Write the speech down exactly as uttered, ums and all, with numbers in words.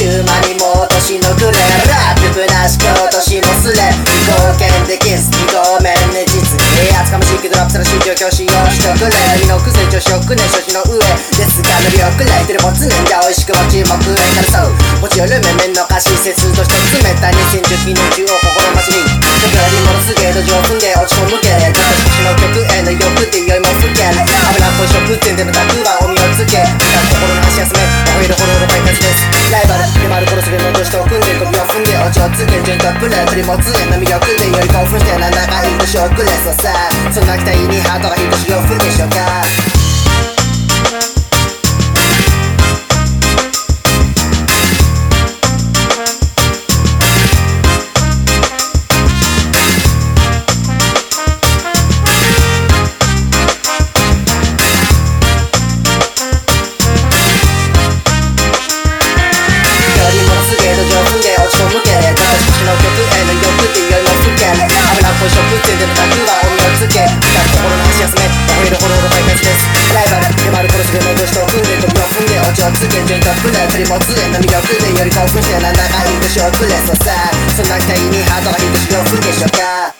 いう間にもう年の暮れラップぶなし今年もすれ貢献できずにごめんね実に厚かましいけどラップさらしい状況使用しとくれ身のくせ調子よくね所持の上ですが乗り遅れてるもつねんじゃ美味しくも注目へからそう持ち寄る面々の歌詞切として詰めたにせんじゅうきねん中を心待ちに僕らに戻すゲート上踏んで落ち込むけれど少しの曲への欲で酔いもふける危なっぽい食店でのたくはお身をつけ心の足休め吠えるほどの快活ですライバルで丸殺すでの年と組んで首を踏んで落ちをつけ順とプレー取り持つへの魅力でより興奮してなんだかいい年遅れそうさそんな期待にハートがひとしを振るでしょうか食店でのタクはお身をつけ心の足休め吠えるほどの快活ですライバルで丸殺すでの年と組んで飛びを踏んで落ちをつけ順とプレー取り持つへの魅力でより興奮してなんだかいい年遅れそうさそんな期待にハートがひとしを振るでしょうか